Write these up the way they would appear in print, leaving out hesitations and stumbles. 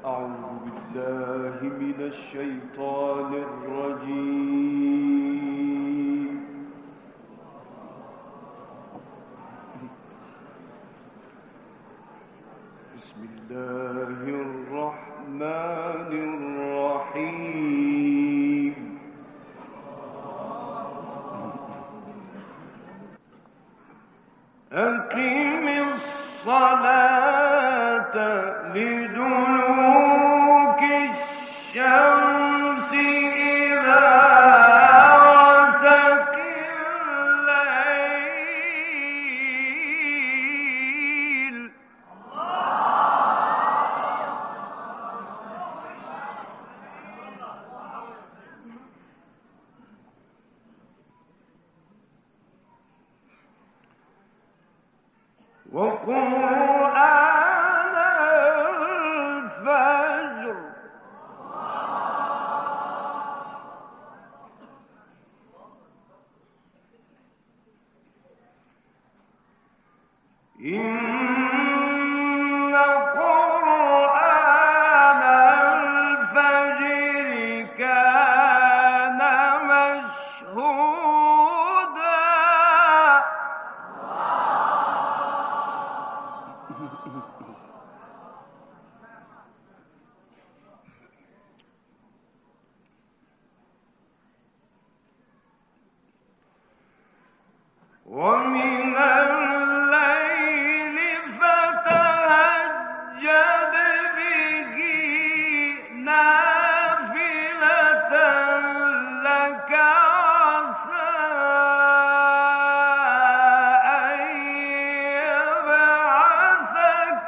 أعوذ بالله من الشيطان الرجيم. بسم الله الرحمن الرحيم. أقم الصلاة لدلوك الشمس إلى غسق الليل وقرآن الفجر إن قرآن الفجر كان مشهودا ومن الليل فتهجد به نافلة لك عسى أن يبعثك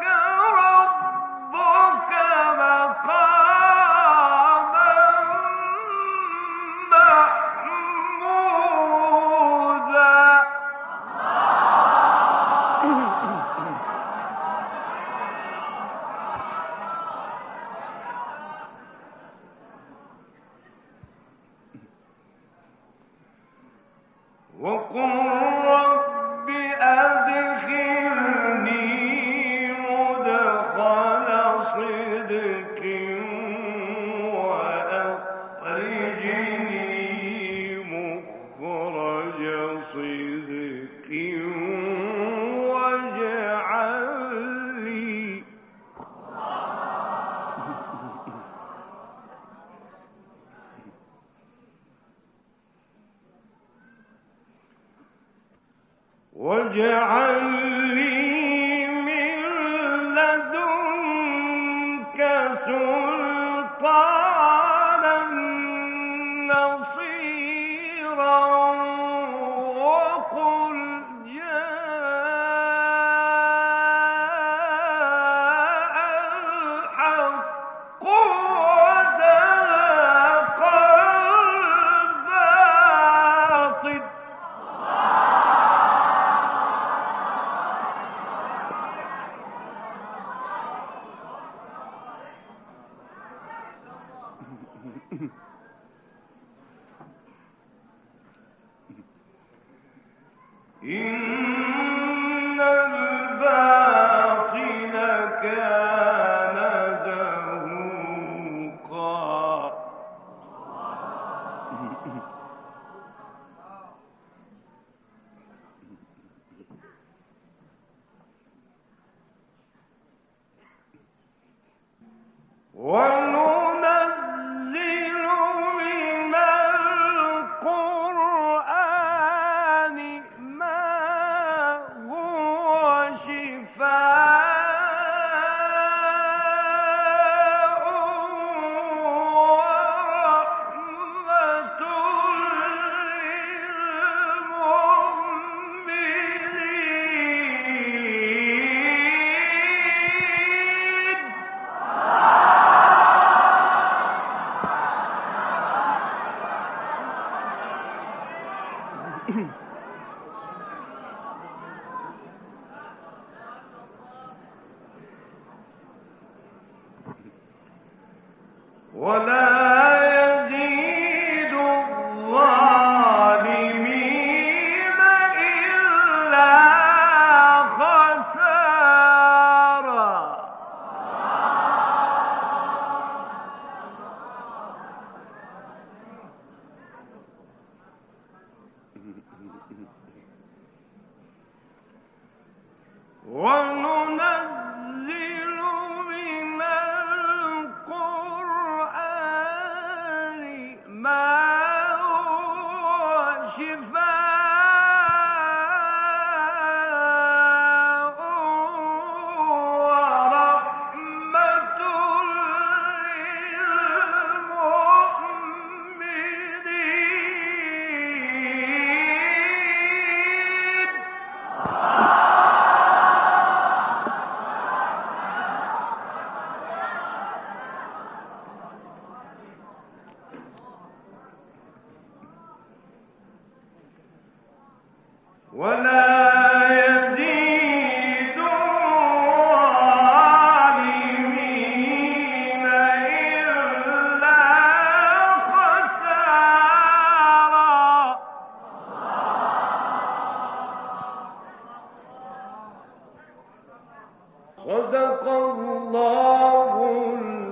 ربك مقاما محمودا وقل رب أدخلني مدخل صدق وأخرجني مخرج صدق واجعل لي من لدنك سلطانا نصيرا وقل جاء الحق وزهق الباطل إن الباطل كان زهوقا وننزل من القرآن ما هو شفاء ورحمة للمؤمنين ولا يزيد الظالمين إلا خسارا ولا يزيد الظالمين إلا خسارا. صدق الله